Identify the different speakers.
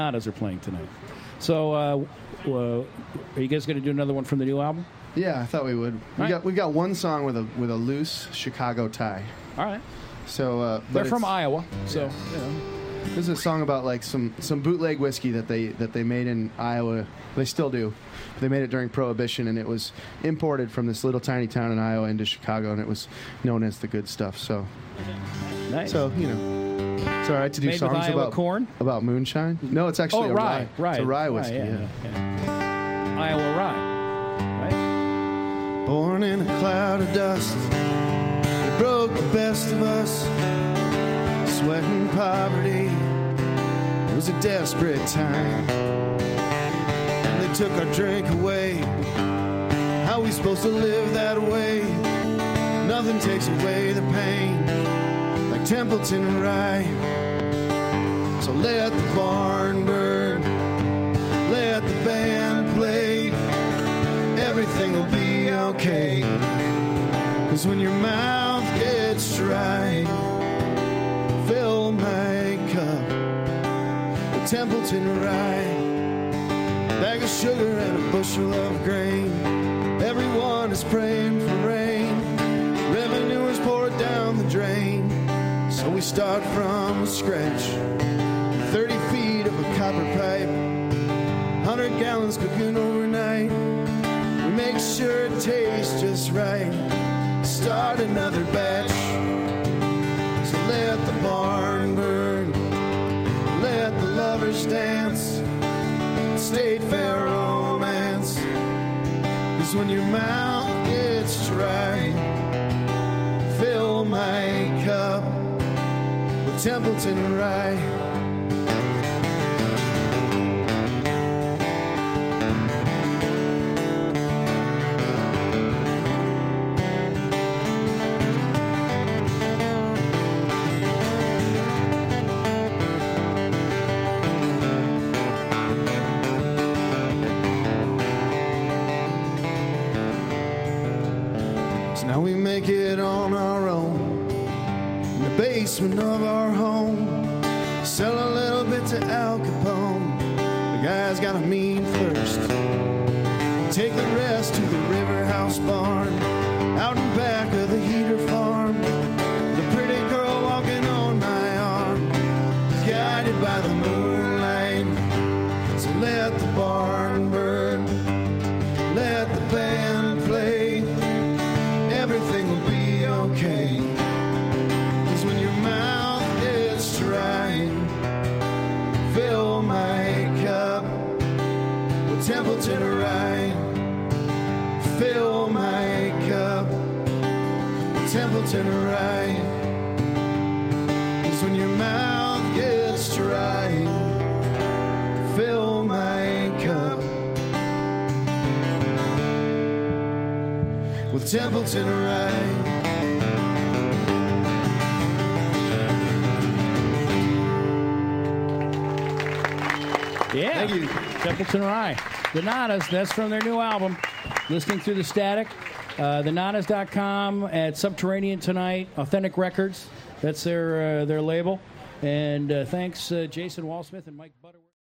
Speaker 1: Donatas are playing tonight. So, are you guys going to do another one from the new album?
Speaker 2: Yeah, I thought we would. We got one song with a loose Chicago tie.
Speaker 1: All right.
Speaker 2: So
Speaker 1: they're from Iowa, so
Speaker 2: yeah. This is a song about like some bootleg whiskey that they made in Iowa. They still do. They made it during Prohibition, and it was imported from this little tiny town in Iowa into Chicago, and it was known as the good stuff. So,
Speaker 1: nice.
Speaker 2: So it's all right to do
Speaker 1: made
Speaker 2: songs
Speaker 1: with Iowa
Speaker 2: about
Speaker 1: corn.
Speaker 2: About moonshine. No, it's actually a rye.
Speaker 1: Rye.
Speaker 2: It's a rye whiskey.
Speaker 1: Yeah. Iowa rye. Right.
Speaker 3: Born in a cloud of dust, they broke the best of us. Sweat and poverty, it was a desperate time. And they took our drink away. How we supposed to live that way? Nothing takes away the pain like Templeton Rye. So let the barn burn, let the band play. Everything will be okay. 'Cause when your mouth gets dry, fill my cup with Templeton Rye. Bag of sugar and a bushel of grain. Everyone is praying for rain. Revenuers pour it down the drain. So we start from scratch. 30 feet of a copper pipe, 100 gallons cooking overnight. We make sure it tastes just right. Start another batch. So let the barn burn, let the lovers dance, State Fair romance. 'Cause when your mouth gets dry, fill my cup with Templeton Rye. Now we make it on our own in the basement of our home. Sell a little bit to Al Capone. The guy's got a mean thirst. Take the rest to the River House barn out in back of the heater farm. The pretty girl walking on my arm, guided by the moonlight. So let the barn burn, let the band play. Everything will be okay. 'Cause when your mouth gets dry, fill my cup with Templeton Rye. Fill my cup with Templeton Rye. 'Cause when your mouth gets dry, fill my cup with Templeton Rye.
Speaker 1: Yeah.
Speaker 2: Thank you.
Speaker 1: Templeton Rye. Donatas, that's from their new album. Listening Through the Static. Donatas.com at Subterranean tonight. Authentic Records. That's their label. And thanks, Jason Walsmith and Mike Butterworth.